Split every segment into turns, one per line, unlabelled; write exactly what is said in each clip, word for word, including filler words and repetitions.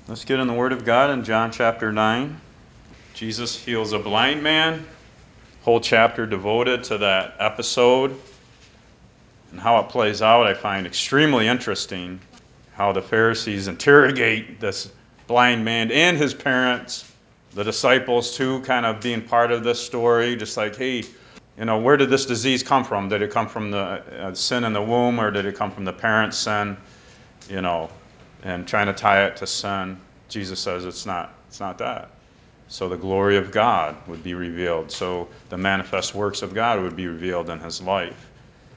Let's get in the Word of God in John chapter nine. Jesus heals a blind man. Whole chapter devoted to that episode. And how it plays out, I find extremely interesting. How the Pharisees interrogate this blind man and his parents, the disciples too, kind of being part of this story. Just like, hey, you know, where did this disease come from? Did it come from the uh, sin in the womb, or did it come from the parents' sin? You know, and trying to tie it to sin. Jesus says it's not. It's not that. So the glory of God would be revealed. So the manifest works of God would be revealed in his life.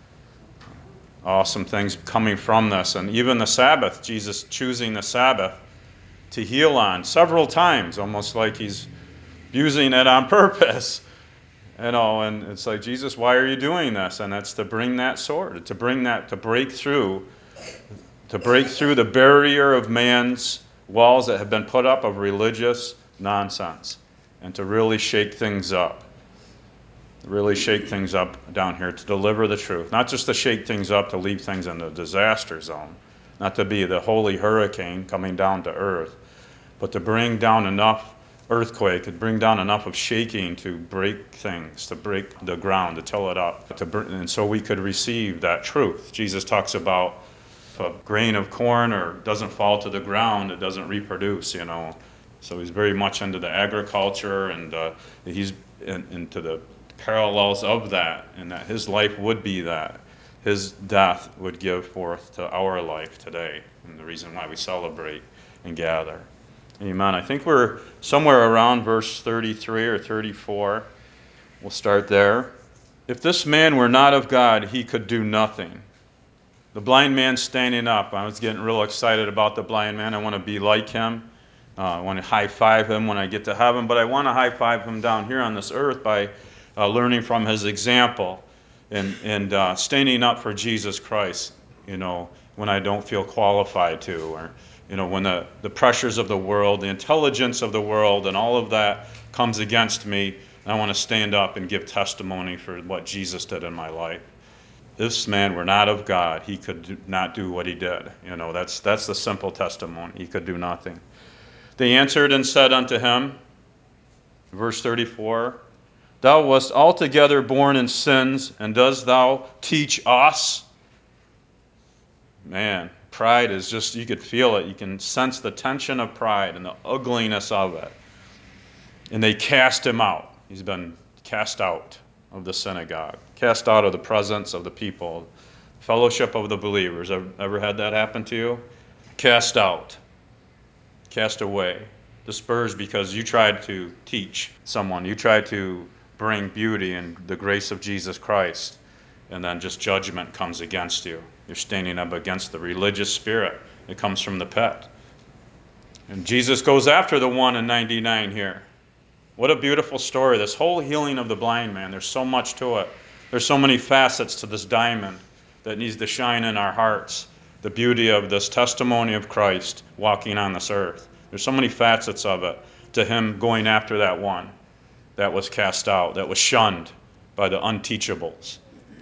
Awesome things coming from this. And even the Sabbath, Jesus choosing the Sabbath to heal on several times, almost like he's using it on purpose. You know, and it's like, Jesus, why are you doing this? And it's to bring that sword, to bring that, to break through, to break through the barrier of man's walls that have been put up of religious nonsense, and to really shake things up. Really shake things up down here, to deliver the truth. Not just to shake things up, to leave things in the disaster zone. Not to be the holy hurricane coming down to earth, but to bring down enough earthquake, to bring down enough of shaking to break things, to break the ground, to till it up. To br- and so we could receive that truth. Jesus talks about if a grain of corn or doesn't fall to the ground, it doesn't reproduce, you know. So he's very much into the agriculture, and uh, he's in, into the parallels of that, and that his life would be that. His death would give forth to our life today, and the reason why we celebrate and gather. Amen. I think we're somewhere around verse thirty-three or thirty-four. We'll start there. If this man were not of God, he could do nothing. The blind man standing up. I was getting real excited about the blind man. I want to be like him. Uh, I want to high-five him when I get to heaven, but I want to high-five him down here on this earth by uh, learning from his example and, and uh, standing up for Jesus Christ, you know, when I don't feel qualified to, or, you know, when the, the pressures of the world, the intelligence of the world, and all of that comes against me. I want to stand up and give testimony for what Jesus did in my life. This man were not of God, he could do, not do what he did. You know, that's that's the simple testimony. He could do nothing. They answered and said unto him, verse thirty-four, Thou wast altogether born in sins, and dost thou teach us? Man, pride is just, you could feel it. You can sense the tension of pride and the ugliness of it. And they cast him out. He's been cast out of the synagogue, cast out of the presence of the people, fellowship of the believers. Ever, ever had that happen to you? Cast out, cast away, dispersed because you tried to teach someone. You tried to bring beauty and the grace of Jesus Christ, and then just judgment comes against you. You're standing up against the religious spirit that comes from the pit. And Jesus goes after the one in ninety-nine here. What a beautiful story. This whole healing of the blind man, there's so much to it. There's so many facets to this diamond that needs to shine in our hearts. The beauty of this testimony of Christ walking on this earth. There's so many facets of it, to him going after that one that was cast out, that was shunned by the unteachables.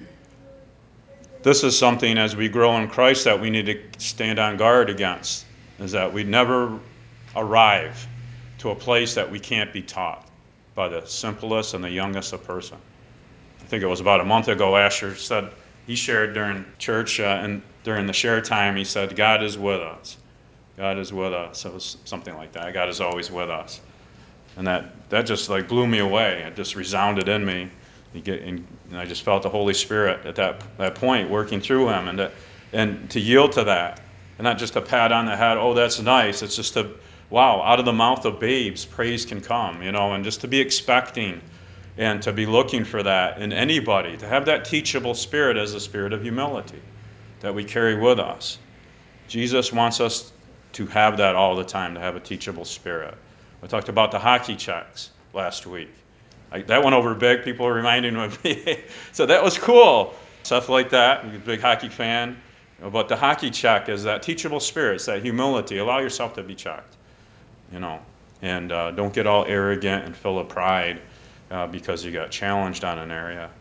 This is something, as we grow in Christ, that we need to stand on guard against, is that we never arrive to a place that we can't be taught by the simplest and the youngest of person. I think it was about a month ago, Asher said, he shared during church, uh, and during the share time, he said, God is with us. God is with us. It was something like that. God is always with us. And that, that just like blew me away. It just resounded in me. You get, and I just felt the Holy Spirit at that, that point working through him, and to, and to yield to that. And not just a pat on the head, oh, that's nice. It's just a, wow, out of the mouth of babes, praise can come, you know, and just to be expecting and to be looking for that in anybody, to have that teachable spirit as a spirit of humility that we carry with us. Jesus wants us to have that all the time, to have a teachable spirit. I talked about the hockey checks last week. I, that went over big. People were reminding me of me. So that was cool. Stuff like that. I'm a big hockey fan. But the hockey check is that teachable spirit, it's that humility. Allow yourself to be checked, you know. And uh, don't get all arrogant and full of pride uh, because you got challenged on an area.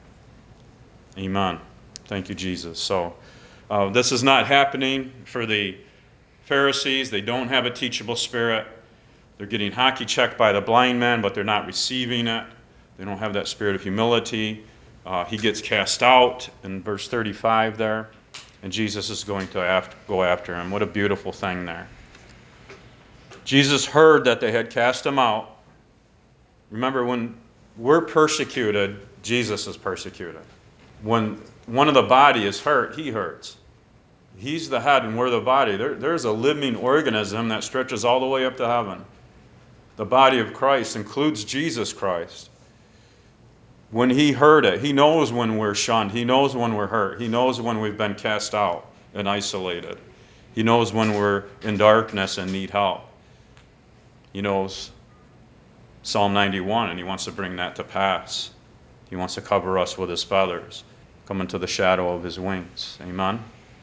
Amen. Thank you, Jesus. So uh, this is not happening for the Pharisees, they don't have a teachable spirit. They're getting hockey checked by the blind men, but they're not receiving it. They don't have that spirit of humility. Uh, he gets cast out in verse thirty-five there, and Jesus is going to after, go after him. What a beautiful thing there. Jesus heard that they had cast him out. Remember, when we're persecuted, Jesus is persecuted. When one of the body is hurt, he hurts. He's the head and we're the body. There, there's a living organism that stretches all the way up to heaven. The body of Christ includes Jesus Christ. When he heard it, he knows when we're shunned. He knows when we're hurt. He knows when we've been cast out and isolated. He knows when we're in darkness and need help. He knows Psalm ninety-one, and he wants to bring that to pass. He wants to cover us with his feathers, come into the shadow of his wings. Amen? Amen.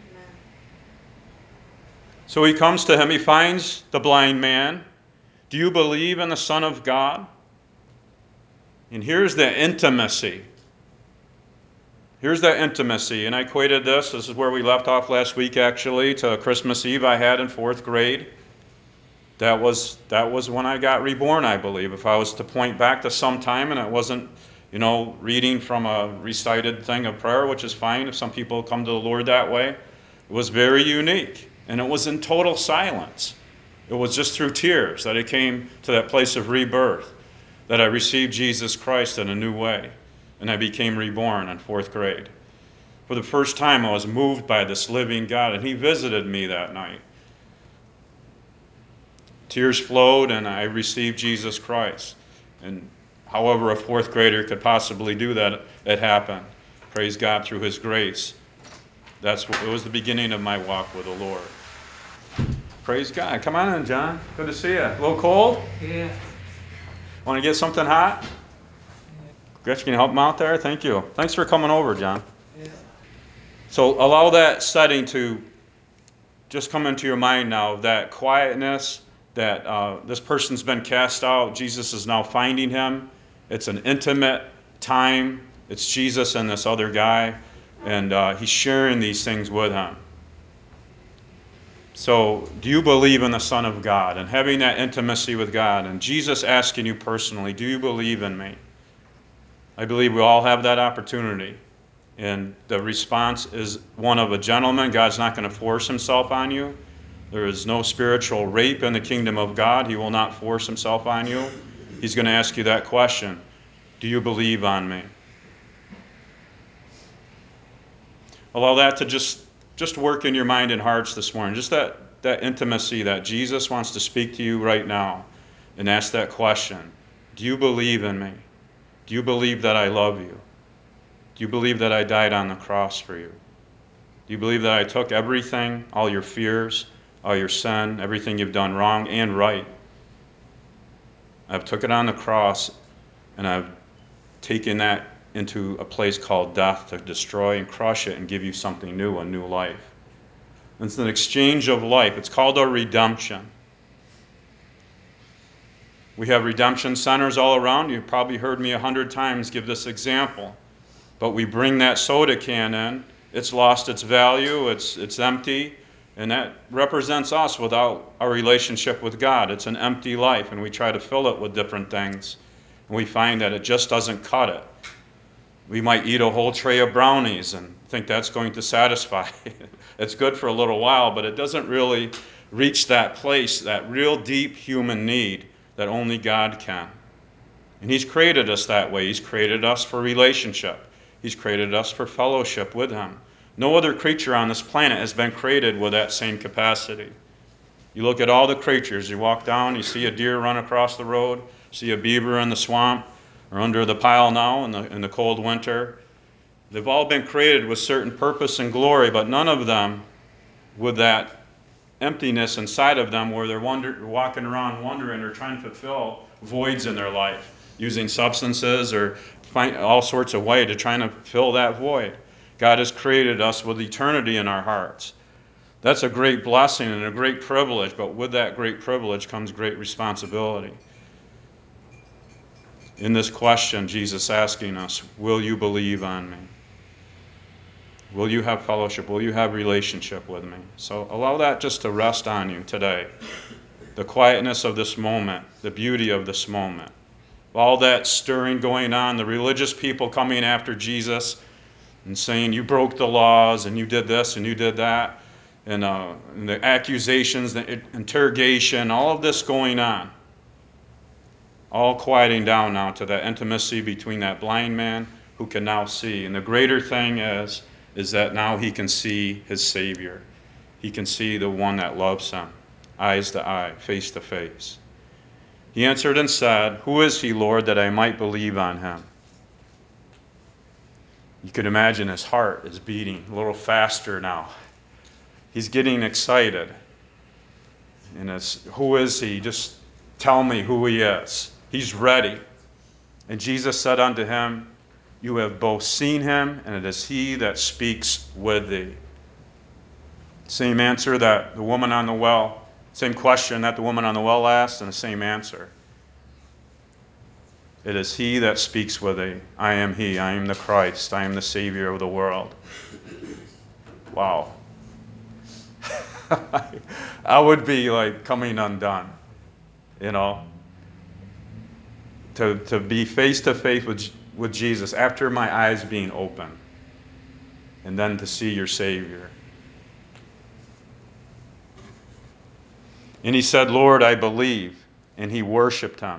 So he comes to him. He finds the blind man. Do you believe in the Son of God? And here's the intimacy. Here's that intimacy. And I equated this, this is where we left off last week actually, to Christmas Eve I had in fourth grade. That was, that was when I got reborn, I believe. If I was to point back to some time and it wasn't, you know, reading from a recited thing of prayer, which is fine if some people come to the Lord that way, it was very unique. And it was in total silence. It was just through tears that I came to that place of rebirth, that I received Jesus Christ in a new way, and I became reborn in fourth grade. For the first time, I was moved by this living God, and he visited me that night. Tears flowed, and I received Jesus Christ. And however a fourth grader could possibly do that, it happened. Praise God through his grace. That's what, it was the beginning of my walk with the Lord. Praise God. Come on in, John. Good to see you. A little cold?
Yeah.
Want to get something hot? Gretchen, can you help him out there? Thank you. Thanks for coming over, John.
Yeah.
So allow that setting to just come into your mind now, that quietness, that uh, this person's been cast out. Jesus is now finding him. It's an intimate time. It's Jesus and this other guy, and uh, he's sharing these things with him. So do you believe in the Son of God and having that intimacy with God? And Jesus asking you personally, do you believe in me? I believe we all have that opportunity. And the response is one of a gentleman. God's not going to force himself on you. There is no spiritual rape in the kingdom of God. He will not force himself on you. He's going to ask you that question. Do you believe on me? Allow that to just, just work in your mind and hearts this morning. Just that, that intimacy that Jesus wants to speak to you right now and ask that question. Do you believe in me? Do you believe that I love you? Do you believe that I died on the cross for you? Do you believe that I took everything, all your fears, all your sin, everything you've done wrong and right? I've took it on the cross, and I've taken that into a place called death to destroy and crush it and give you something new, a new life. It's an exchange of life. It's called a redemption. We have redemption centers all around. You've probably heard me a hundred times give this example. But we bring that soda can in. It's lost its value. It's, it's empty. And that represents us without our relationship with God. It's an empty life, and we try to fill it with different things. And we find that it just doesn't cut it. We might eat a whole tray of brownies and think that's going to satisfy. It's good for a little while, but it doesn't really reach that place, that real deep human need that only God can. And he's created us that way. He's created us for relationship. He's created us for fellowship with him. No other creature on this planet has been created with that same capacity. You look at all the creatures. You walk down, you see a deer run across the road, see a beaver in the swamp, or under the pile now in the, in the cold winter. They've all been created with certain purpose and glory, but none of them with that emptiness inside of them where they're wonder, walking around wondering or trying to fulfill voids in their life, using substances or find all sorts of ways to try to fill that void. God has created us with eternity in our hearts. That's a great blessing and a great privilege, but with that great privilege comes great responsibility. In this question, Jesus asking us, will you believe on me? Will you have fellowship? Will you have relationship with me? So allow that just to rest on you today. The quietness of this moment, the beauty of this moment. All that stirring going on, the religious people coming after Jesus and saying, you broke the laws and you did this and you did that. And, uh, and the accusations, the interrogation, all of this going on. All quieting down now to that intimacy between that blind man who can now see. And the greater thing is, is that now he can see his Savior. He can see the one that loves him, eyes to eye, face to face. He answered and said, who is he, Lord, that I might believe on him? You could imagine his heart is beating a little faster now. He's getting excited. And it's, who is he? Just tell me who he is. He's ready. And Jesus said unto him, you have both seen him, and it is he that speaks with thee. Same answer that the woman on the well, same question that the woman on the well asked, and the same answer. It is he that speaks with thee. I am he. I am the Christ. I am the Savior of the world. Wow. I would be like coming undone, you know, to, to be face to face with, with Jesus after my eyes being open, and then to see your Savior. And he said, Lord, I believe. And he worshiped him.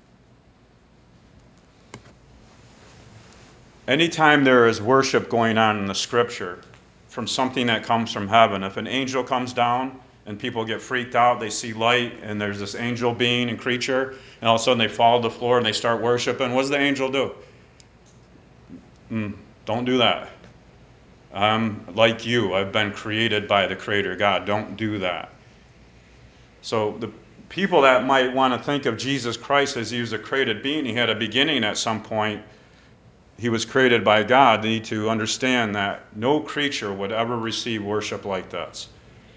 Anytime there is worship going on in the scripture from something that comes from heaven, if an angel comes down and people get freaked out, they see light and there's this angel being and creature, and all of a sudden they fall to the floor and they start worshiping, what does the angel do? Mm, don't do that. I'm like you. I've been created by the Creator God. Don't do that. So the people that might want to think of Jesus Christ as he was a created being, he had a beginning at some point, he was created by God, they need to understand that no creature would ever receive worship like this.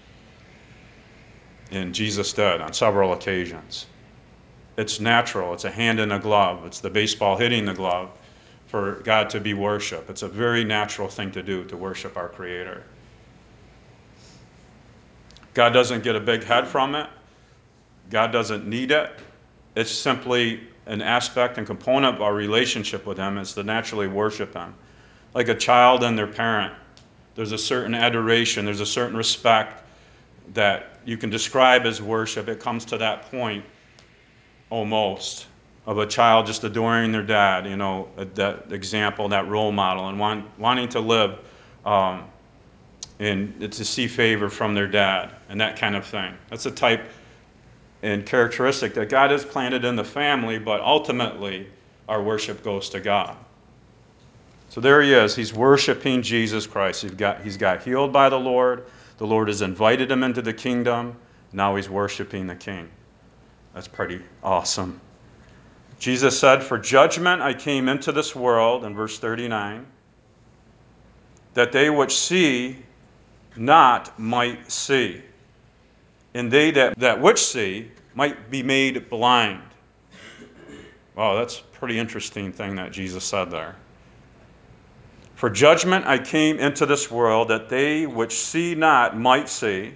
And Jesus did on several occasions. It's natural. It's a hand in a glove. It's the baseball hitting the glove for God to be worshiped. It's a very natural thing to do, to worship our Creator. God doesn't get a big head from it. God doesn't need it. It's simply an aspect and component of our relationship with him is to naturally worship him. Like a child and their parent, there's a certain adoration, there's a certain respect that you can describe as worship. It comes to that point almost of a child just adoring their dad, you know, that example, that role model, and want, wanting to live um, and to see favor from their dad and that kind of thing. That's a type and characteristic that God has planted in the family, but ultimately our worship goes to God. So there he is. He's worshiping Jesus Christ. He's got, he's got healed by the Lord. The Lord has invited him into the kingdom. Now he's worshiping the King. That's pretty awesome. Jesus said, for judgment I came into this world, in verse thirty-nine, that they which see not might see, and they that, that which see might be made blind. Wow, that's a pretty interesting thing that Jesus said there. For judgment I came into this world, that they which see not might see.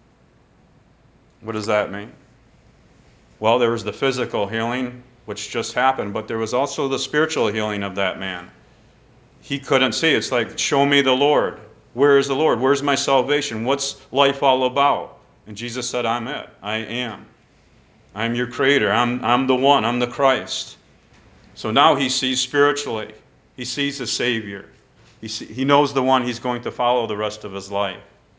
What does that mean? Well, there was the physical healing, which just happened, but there was also the spiritual healing of that man. He couldn't see. It's like, show me the Lord. Where is the Lord? Where's my salvation? What's life all about? And Jesus said, I'm it. I am. I'm your creator. I'm, I'm the one. I'm the Christ. So now he sees spiritually. He sees the Savior. He, see, he knows the one he's going to follow the rest of his life.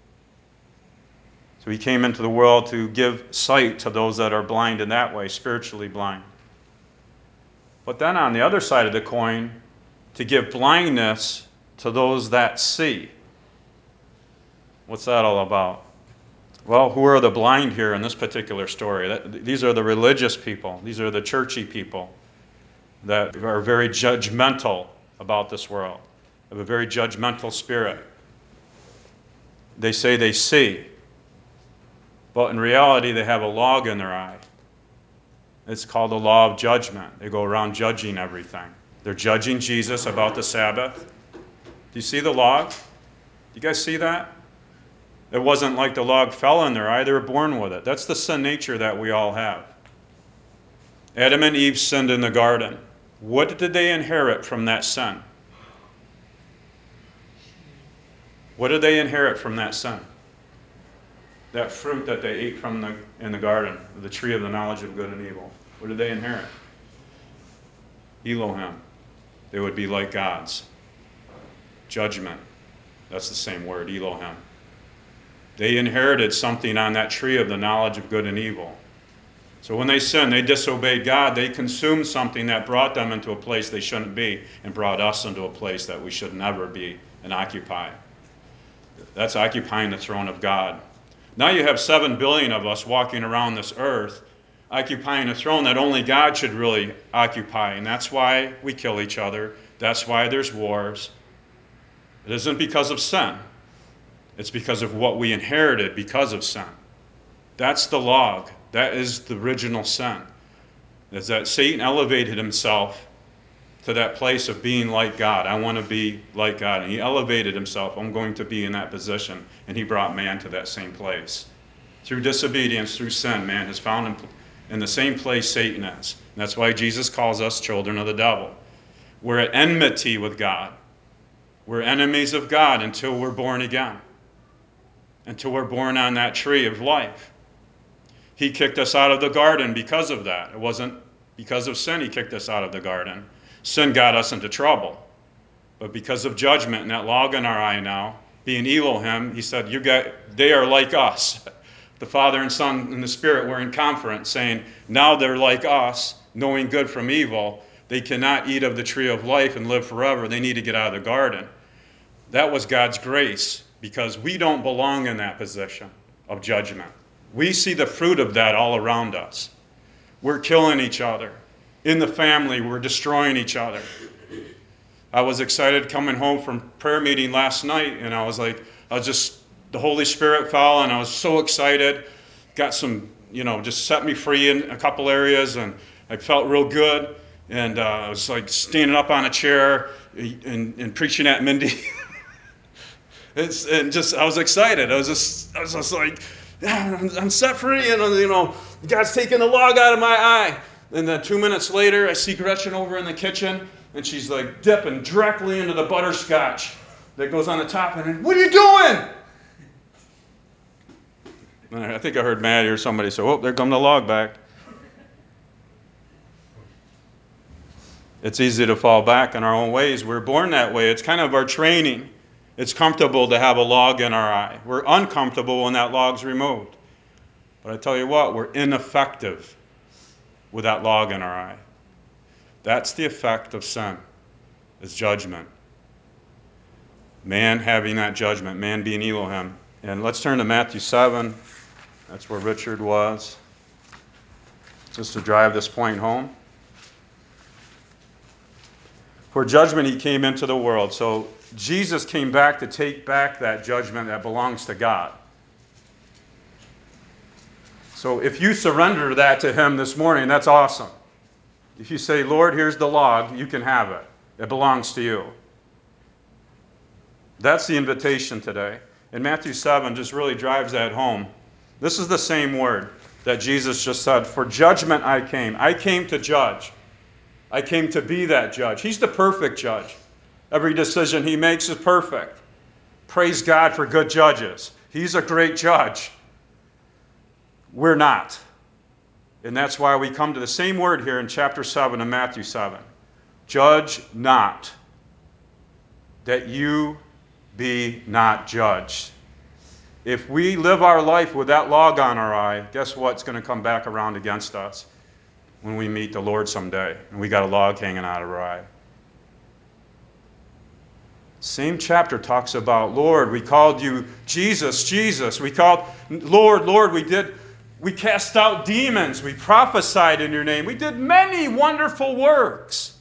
So he came into the world to give sight to those that are blind in that way, spiritually blind. But then on the other side of the coin, to give blindness to those that see. What's that all about? Well, who are the blind here in this particular story? That, these are the religious people. These are the churchy people that are very judgmental about this world, have a very judgmental spirit. They say they see, but in reality they have a log in their eye. It's called the law of judgment. They go around judging everything. They're judging Jesus about the Sabbath. Do you see the log? You guys see that? It wasn't like the log fell in their eye. They were born with it. That's the sin nature that we all have. Adam and Eve sinned in the garden. What did they inherit from that sin? What did they inherit from that sin? That fruit that they ate from the, in the garden, the tree of the knowledge of good and evil. What did they inherit? Elohim. They would be like gods. Judgment. That's the same word, Elohim. They inherited something on that tree of the knowledge of good and evil. So when they sinned, they disobeyed God. They consumed something that brought them into a place they shouldn't be and brought us into a place that we should never be and occupy. That's occupying the throne of God. Now you have seven billion of us walking around this earth occupying a throne that only God should really occupy. And that's why we kill each other. That's why there's wars. It isn't because of sin. It's because of what we inherited because of sin. That's the log. That is the original sin. Is that Satan elevated himself to that place of being like God. I want to be like God. And he elevated himself. I'm going to be in that position. And he brought man to that same place. Through disobedience, through sin, man has found him in the same place Satan is. And that's why Jesus calls us children of the devil. We're at enmity with God. We're enemies of God until we're born again. Until we're born on that tree of life. He kicked us out of the garden because of that. It wasn't because of sin he kicked us out of the garden. Sin got us into trouble. But because of judgment and that log in our eye now, being Elohim, he said, "You got, they are like us." The Father and Son and the Spirit were in conference saying, now they're like us, knowing good from evil. They cannot eat of the tree of life and live forever. They need to get out of the garden. That was God's grace because we don't belong in that position of judgment. We see the fruit of that all around us. We're killing each other. In the family, we're destroying each other. I was excited coming home from prayer meeting last night, and I was like, I was just, the Holy Spirit fell, and I was so excited. Got some, you know, just set me free in a couple areas, and I felt real good. And uh, I was like standing up on a chair and, and preaching at Mindy. It's, and just, I was excited. I was just, I was just like, yeah, I'm, I'm set free, and you know, God's taking the log out of my eye. And then two minutes later, I see Gretchen over in the kitchen, and she's like dipping directly into the butterscotch that goes on the top. And what are you doing? And I think I heard Maddie or somebody say, "Oh, there come the log back." It's easy to fall back in our own ways. We're born that way. It's kind of our training. It's comfortable to have a log in our eye. We're uncomfortable when that log's removed. But I tell you what, we're ineffective with that log in our eye. That's the effect of sin, is judgment. Man having that judgment, man being Elohim. And let's turn to Matthew seven. That's where Richard was, just to drive this point home. For judgment he came into the world. So Jesus came back to take back that judgment that belongs to God. So if you surrender that to him this morning, that's awesome. If you say, Lord, here's the log, you can have it. It belongs to you. That's the invitation today. And Matthew seven just really drives that home. This is the same word that Jesus just said. For judgment I came. I came to judge. I came to be that judge. He's the perfect judge. Every decision he makes is perfect. Praise God for good judges. He's a great judge. We're not. And that's why we come to the same word here in chapter seven of Matthew seven. Judge not, that you be not judged. If we live our life with that log on our eye, guess what's going to come back around against us when we meet the Lord someday and we got a log hanging out of our eye? Same chapter talks about, Lord, we called you Jesus, Jesus. We called, Lord, Lord, we did, we cast out demons. We prophesied in your name. We did many wonderful works.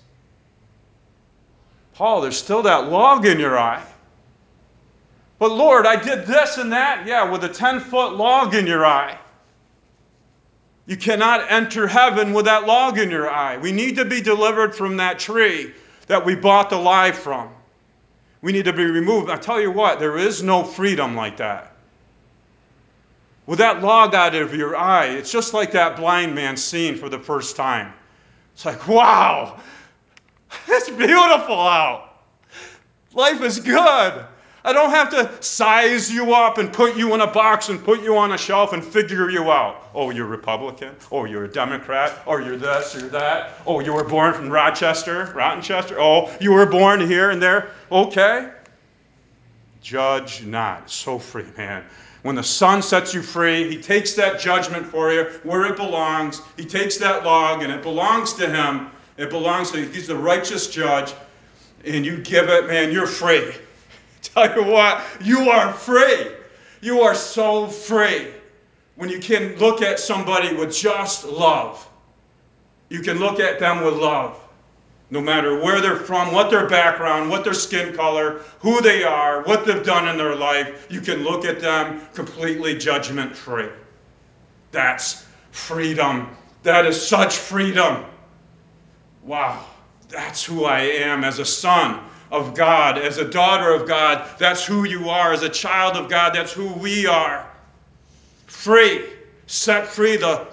Paul, there's still that log in your eye. But Lord, I did this and that. Yeah, with a ten-foot log in your eye. You cannot enter heaven with that log in your eye. We need to be delivered from that tree that we bought the lie from. We need to be removed. I tell you what, there is no freedom like that. With that log out of your eye, it's just like that blind man seeing for the first time. It's like, wow, it's beautiful out. Life is good. I don't have to size you up and put you in a box and put you on a shelf and figure you out. Oh, you're Republican. Oh, you're a Democrat. Oh, you're this, you're that. Oh, you were born from Rochester, Rottenchester. Oh, you were born here and there. Okay. Judge not. So free, man. When the Son sets you free, he takes that judgment for you where it belongs. He takes that log and it belongs to him. It belongs to him. He's the righteous judge. And you give it, man, you're free. Tell you what, you are free. You are so free when you can look at somebody with just love. You can look at them with love. No matter where they're from, what their background, what their skin color, who they are, what they've done in their life, you can look at them completely judgment-free. That's freedom. That is such freedom. Wow, that's who I am as a son of God, as a daughter of God. That's who you are. As a child of God, that's who we are. Free, set free. The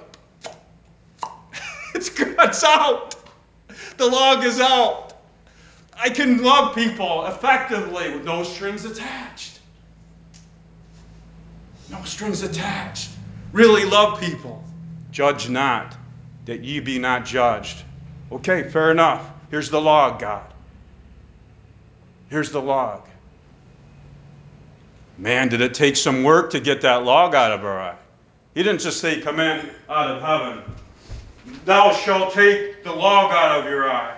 it's good. It's out. The log is out. I can love people effectively with no strings attached. No strings attached. Really love people. Judge not, that ye be not judged. Okay, fair enough. Here's the log, God. Here's the log. Man, did it take some work to get that log out of our eye. He didn't just say, come in out of heaven. Thou shalt take the log out of your eye.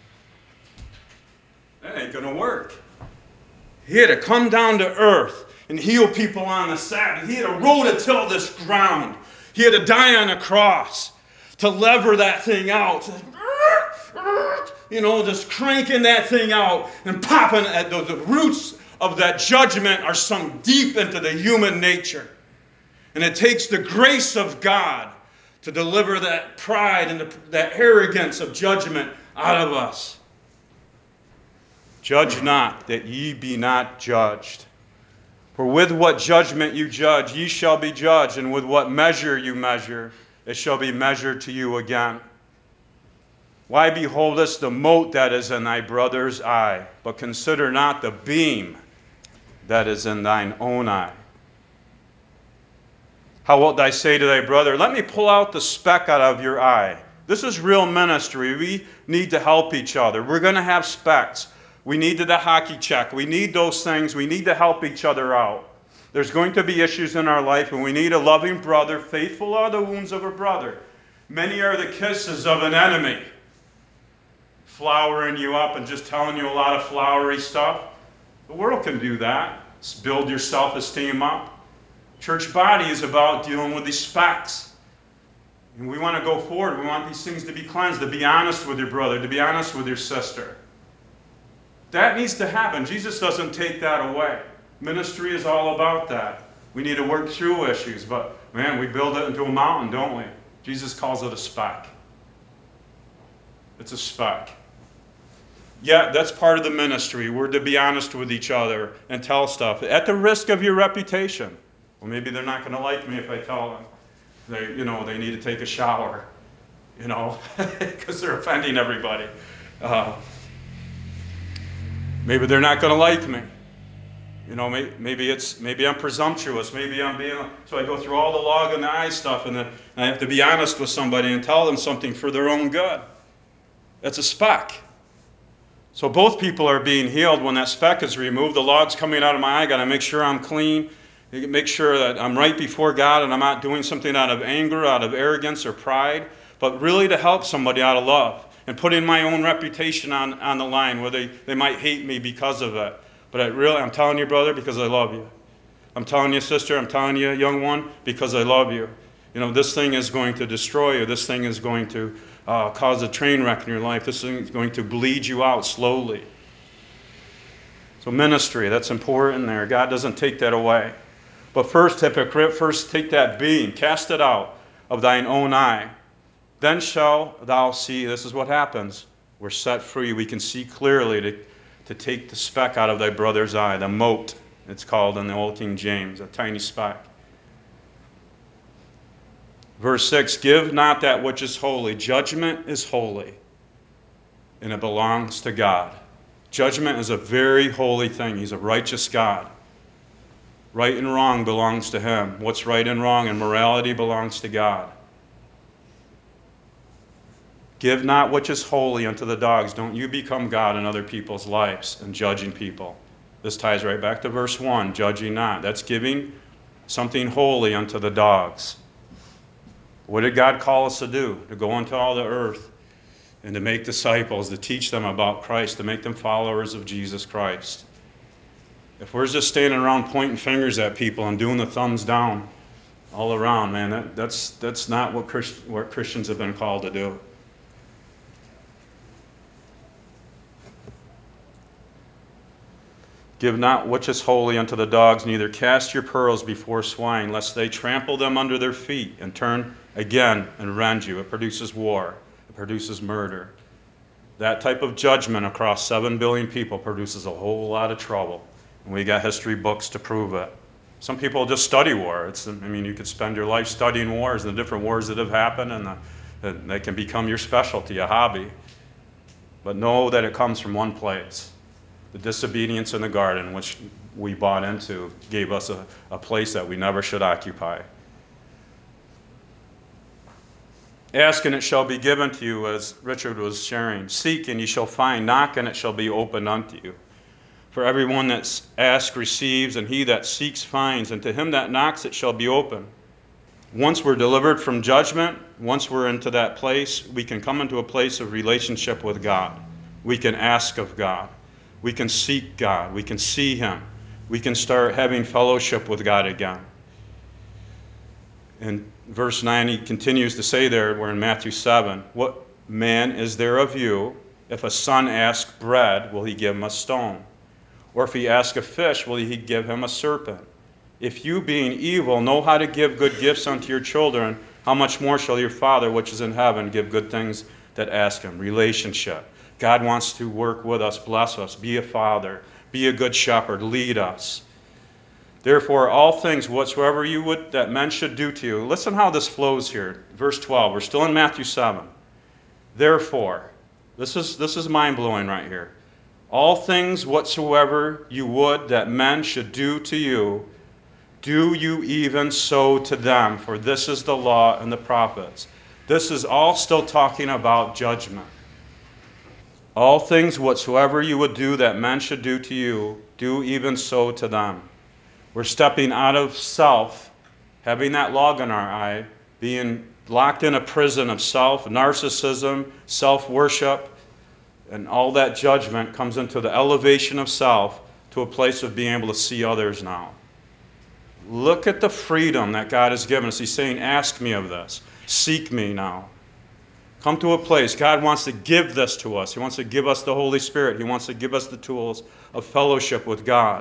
That ain't going to work. He had to come down to earth and heal people on the Sabbath. He had to roll to till this ground. He had to die on a cross to lever that thing out. You know, just cranking that thing out and popping at the, the roots of that judgment are sunk deep into the human nature. And it takes the grace of God to deliver that pride and the, that arrogance of judgment out of us. Judge not, that ye be not judged. For with what judgment you judge, ye shall be judged, and with what measure you measure, it shall be measured to you again. Why beholdest the mote that is in thy brother's eye, but consider not the beam that is in thine own eye? How wilt thou say to thy brother, let me pull out the speck out of your eye? This is real ministry. We need to help each other. We're going to have specks. We need the hockey check. We need those things. We need to help each other out. There's going to be issues in our life, and we need a loving brother. Faithful are the wounds of a brother. Many are the kisses of an enemy. Flowering you up and just telling you a lot of flowery stuff. The world can do that. Build your self-esteem up. Church body is about dealing with these specks. And we want to go forward. We want these things to be cleansed, to be honest with your brother, to be honest with your sister. That needs to happen. Jesus doesn't take that away. Ministry is all about that. We need to work through issues, but man, we build it into a mountain, don't we? Jesus calls it a speck. It's a speck. Yeah, that's part of the ministry. We're to be honest with each other and tell stuff at the risk of your reputation. Well, maybe they're not going to like me if I tell them they, you know, they need to take a shower, you know, because they're offending everybody. Uh, maybe they're not going to like me. You know, maybe, maybe it's maybe I'm presumptuous. Maybe I'm being so I go through all the log in the eye stuff, and then I have to be honest with somebody and tell them something for their own good. That's a speck. So both people are being healed when that speck is removed. The log's coming out of my eye. I got to make sure I'm clean. Make sure that I'm right before God and I'm not doing something out of anger, out of arrogance or pride, but really to help somebody out of love and putting my own reputation on, on the line where they, they might hate me because of it. But I really, I'm telling you, brother, because I love you. I'm telling you, sister, I'm telling you, young one, because I love you. You know, this thing is going to destroy you. This thing is going to uh, cause a train wreck in your life. This thing is going to bleed you out slowly. So ministry, that's important there. God doesn't take that away. But first, hypocrite, first take that beam, cast it out of thine own eye. Then shall thou see, this is what happens. We're set free. We can see clearly to, to take the speck out of thy brother's eye, the mote, it's called in the Old King James, a tiny speck. Verse six, give not that which is holy. Judgment is holy, and it belongs to God. Judgment is a very holy thing. He's a righteous God. Right and wrong belongs to him. What's right and wrong and morality belongs to God. Give not which is holy unto the dogs. Don't you become God in other people's lives and judging people. This ties right back to verse one, judging not. That's giving something holy unto the dogs. What did God call us to do? To go into all the earth and to make disciples, to teach them about Christ, to make them followers of Jesus Christ. If we're just standing around pointing fingers at people and doing the thumbs down all around, man, that, that's, that's not what, Christ, what Christians have been called to do. Give not which is holy unto the dogs, neither cast your pearls before swine, lest they trample them under their feet and turn again and rend you. It produces war. It produces murder. That type of judgment across seven billion people produces a whole lot of trouble. And we got history books to prove it. Some people just study war. It's, I mean, you could spend your life studying wars and the different wars that have happened, and the, they can become your specialty, a hobby. But know that it comes from one place. The disobedience in the garden, which we bought into, gave us a, a place that we never should occupy. Ask and it shall be given to you, as Richard was sharing. Seek and ye shall find. Knock and it shall be opened unto you. For everyone that asks receives, and he that seeks finds, and to him that knocks it shall be open. Once we're delivered from judgment, once we're into that place, we can come into a place of relationship with God. We can ask of God. We can seek God. We can see him. We can start having fellowship with God again. In verse nine, he continues to say there, we're in Matthew seven, what man is there of you, if a son ask bread, will he give him a stone? Or if he ask a fish, will he give him a serpent? If you, being evil, know how to give good gifts unto your children, how much more shall your Father which is in heaven give good things that ask him? Relationship. God wants to work with us, bless us, be a father, be a good shepherd, lead us. Therefore, all things whatsoever you would that men should do to you. Listen how this flows here. Verse twelve. We're still in Matthew seven. Therefore, this is, this is mind-blowing right here. All things whatsoever you would that men should do to you, do you even so to them, for this is the law and the prophets. This is all still talking about judgment. All things whatsoever you would do that men should do to you, do even so to them. We're stepping out of self, having that log in our eye, being locked in a prison of self, narcissism, self-worship, and all that judgment comes into the elevation of self to a place of being able to see others now. Look at the freedom that God has given us. He's saying, ask me of this. Seek me now. Come to a place. God wants to give this to us. He wants to give us the Holy Spirit. He wants to give us the tools of fellowship with God.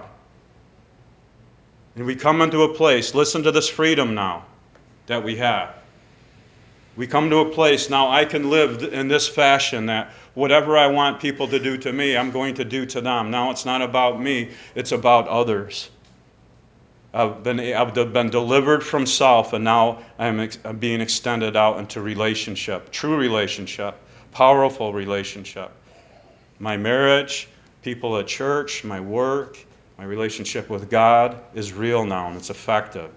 And we come into a place, listen to this freedom now that we have. We come to a place, now I can live in this fashion that whatever I want people to do to me, I'm going to do to them. Now it's not about me, it's about others. I've been, I've been delivered from self, and now I'm, ex- I'm being extended out into relationship, true relationship, powerful relationship. My marriage, people at church, my work, my relationship with God is real now, and it's effective.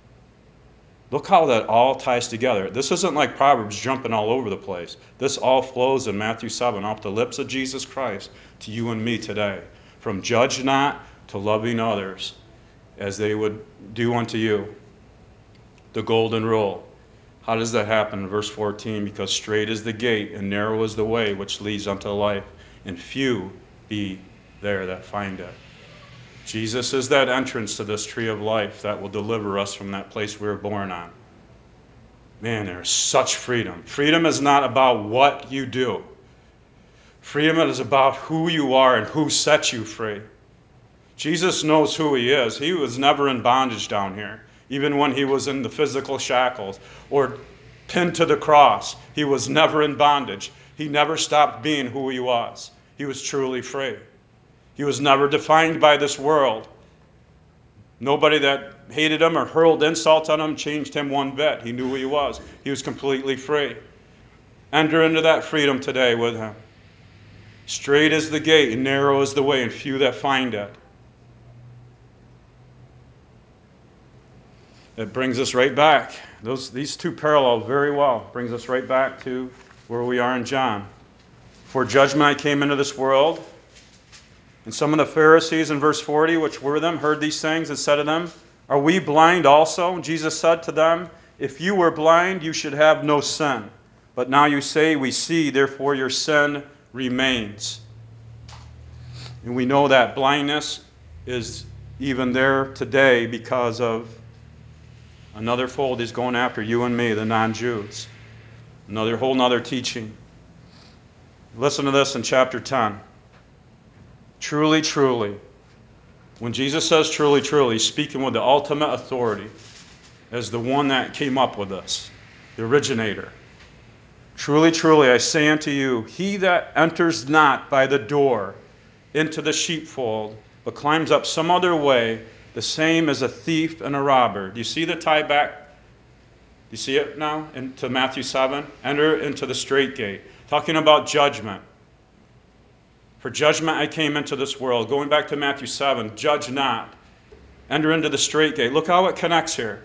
Look how that all ties together. This isn't like Proverbs jumping all over the place. This all flows in Matthew seven off the lips of Jesus Christ to you and me today. From judge not to loving others as they would do unto you. The golden rule. How does that happen? In verse fourteen, because straight is the gate and narrow is the way which leads unto life, and few be there that find it. Jesus is that entrance to this tree of life that will deliver us from that place we were born on. Man, there's such freedom. Freedom is not about what you do. Freedom is about who you are and who sets you free. Jesus knows who he is. He was never in bondage down here, even when he was in the physical shackles or pinned to the cross. He was never in bondage. He never stopped being who he was. He was truly free. He was never defined by this world. Nobody that hated him or hurled insults on him changed him one bit. He knew who he was. He was completely free. Enter into that freedom today with him. Straight is the gate and narrow is the way, and few that find it. It brings us right back. Those, these two parallel very well. Brings us right back to where we are in John. For judgment I came into this world. And some of the Pharisees in verse forty, which were them, heard these things and said to them, Are we blind also? And Jesus said to them, If you were blind, you should have no sin. But now you say, We see, therefore your sin remains. And we know that blindness is even there today because of another fold he's going after, you and me, the non-Jews. Another whole nother teaching. Listen to this in chapter ten. Truly, truly. When Jesus says truly, truly, he's speaking with the ultimate authority as the one that came up with this, the originator. Truly, truly, I say unto you, he that enters not by the door into the sheepfold, but climbs up some other way, the same as a thief and a robber. Do you see the tie back? Do you see it now into Matthew seven? Enter into the straight gate. Talking about judgment. For judgment I came into this world. Going back to Matthew seven, judge not. Enter into the straight gate. Look how it connects here.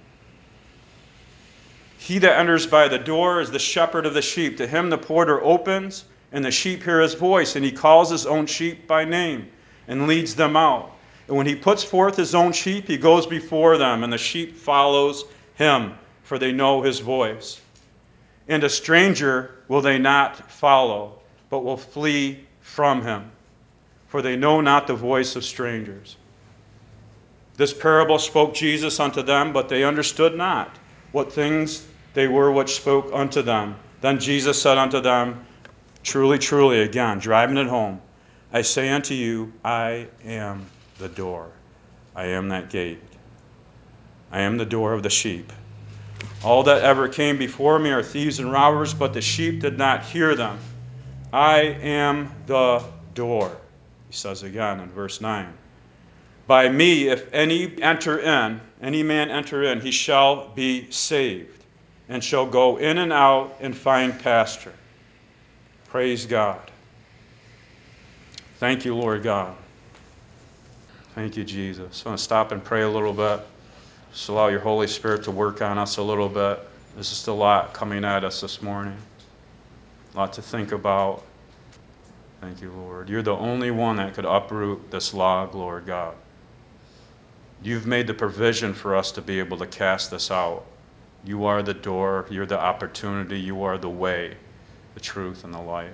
He that enters by the door is the shepherd of the sheep. To him the porter opens, and the sheep hear his voice, and he calls his own sheep by name and leads them out. And when he puts forth his own sheep, he goes before them, and the sheep follows him, for they know his voice. And a stranger will they not follow, but will flee from him, for they know not the voice of strangers. This parable spoke Jesus unto them, but they understood not what things they were which spoke unto them. Then Jesus said unto them, Truly, truly, again, driving it home, I say unto you, I am the door. I am that gate. I am the door of the sheep. All that ever came before me are thieves and robbers, but the sheep did not hear them. I am the door, he says again in verse nine. By me, if any enter in, any man enter in, he shall be saved, and shall go in and out and find pasture. Praise God. Thank you, Lord God. Thank you, Jesus. I want to stop and pray a little bit. Just allow your Holy Spirit to work on us a little bit. There's just a lot coming at us this morning. A lot to think about. Thank you, Lord. You're the only one that could uproot this log, Lord God. You've made the provision for us to be able to cast this out. You are the door. You're the opportunity. You are the way, the truth, and the light.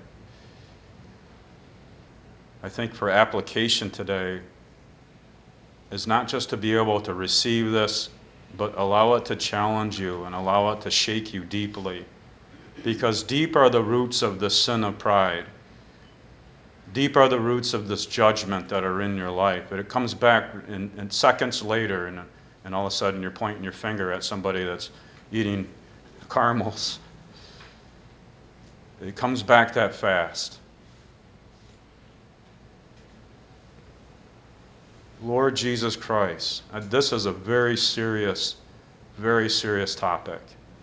I think for application today is not just to be able to receive this, but allow it to challenge you and allow it to shake you deeply. Because deep are the roots of the sin of pride. Deep are the roots of this judgment that are in your life. But it comes back in, in seconds later, and, and all of a sudden you're pointing your finger at somebody that's eating caramels. It comes back that fast. Lord Jesus Christ, this is a very serious, very serious topic.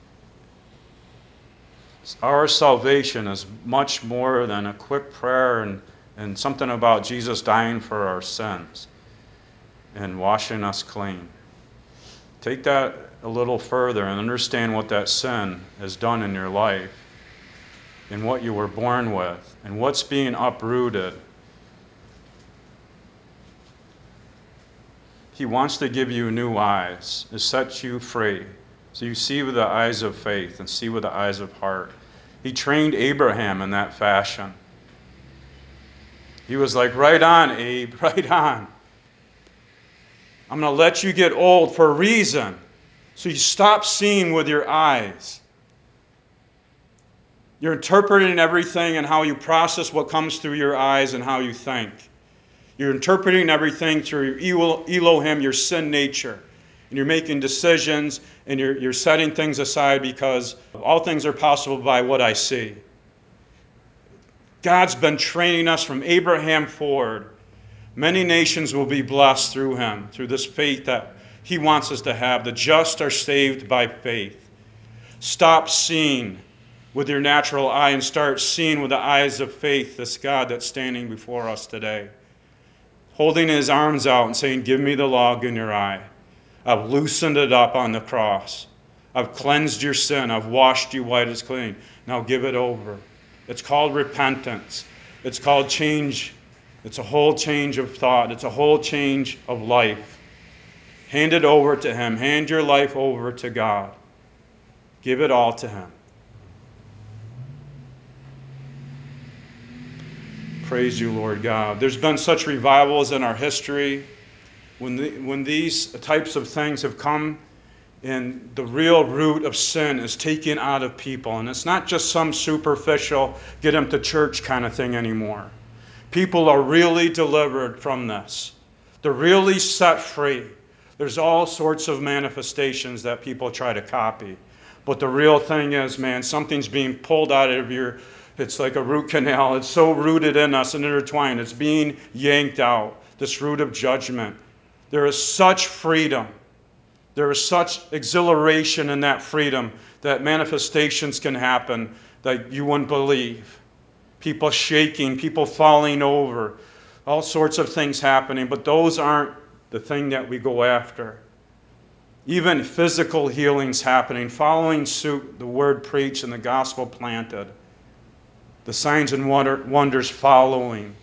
Our salvation is much more than a quick prayer and, and something about Jesus dying for our sins and washing us clean. Take that a little further and understand what that sin has done in your life and what you were born with and what's being uprooted. He wants to give you new eyes, to set you free, so you see with the eyes of faith and see with the eyes of heart. He trained Abraham in that fashion. He was like, right on, Abe, right on. I'm going to let you get old for a reason, so you stop seeing with your eyes. You're interpreting everything and how you process what comes through your eyes and how you think. You're interpreting everything through your Elohim, your sin nature. And you're making decisions and you're, you're setting things aside because all things are possible by what I see. God's been training us from Abraham forward Many nations will be blessed through him, through this faith that he wants us to have. The just are saved by faith. Stop seeing with your natural eye and start seeing with the eyes of faith this God that's standing before us today. Holding his arms out and saying, give me the log in your eye. I've loosened it up on the cross. I've cleansed your sin. I've washed you white as clean. Now give it over. It's called repentance. It's called change. It's a whole change of thought. It's a whole change of life. Hand it over to him. Hand your life over to God. Give it all to him. Praise you, Lord God. There's been such revivals in our history. When, the, when these types of things have come and the real root of sin is taken out of people, and it's not just some superficial get them to church kind of thing anymore. People are really delivered from this. They're really set free. There's all sorts of manifestations that people try to copy. But the real thing is, man, something's being pulled out of your, it's like a root canal. It's so rooted in us and intertwined. It's being yanked out, this root of judgment. There is such freedom. There is such exhilaration in that freedom that manifestations can happen that you wouldn't believe. People shaking, people falling over, all sorts of things happening, but those aren't the thing that we go after. Even physical healings happening, following suit, the word preached and the gospel planted. The signs and wonder, wonders following.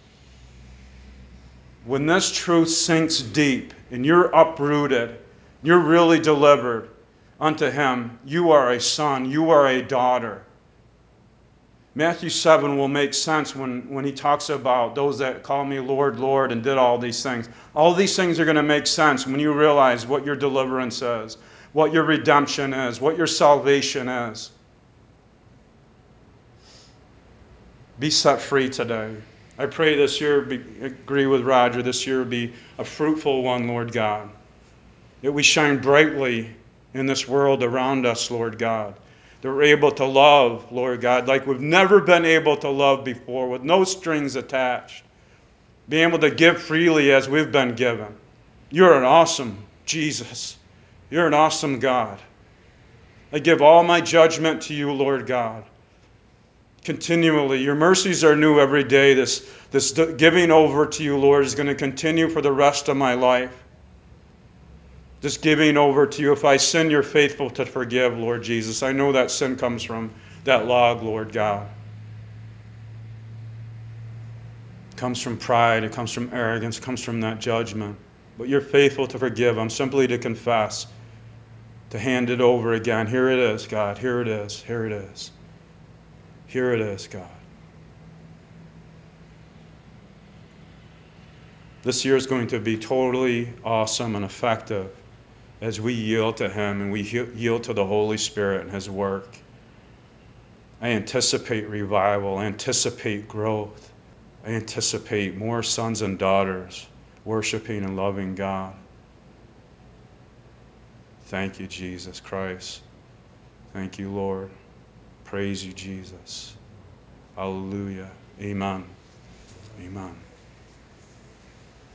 When this truth sinks deep and you're uprooted, you're really delivered unto him. You are a son, you are a daughter. Matthew seven will make sense when, when he talks about those that call me Lord, Lord, and did all these things. All these things are going to make sense when you realize what your deliverance is, what your redemption is, what your salvation is. Be set free today. I pray this year, be, agree with Roger, this year will be a fruitful one, Lord God. That we shine brightly in this world around us, Lord God. That we're able to love, Lord God, like we've never been able to love before, with no strings attached. Being able to give freely as we've been given. You're an awesome Jesus. You're an awesome God. I give all my judgment to you, Lord God. Continually, your mercies are new every day. This, this giving over to you, Lord, is going to continue for the rest of my life. Just giving over to you. If I sin, you're faithful to forgive, Lord Jesus. I know that sin comes from that log, Lord God. It comes from pride. It comes from arrogance. It comes from that judgment. But you're faithful to forgive. I'm simply to confess, to hand it over again. Here it is, God. Here it is. Here it is. Here it is, God. This year is going to be totally awesome and effective as we yield to him and we yield to the Holy Spirit and his work. I anticipate revival. I anticipate growth. I anticipate more sons and daughters worshiping and loving God. Thank you, Jesus Christ. Thank you, Lord. Praise you, Jesus. Hallelujah. Amen. Amen.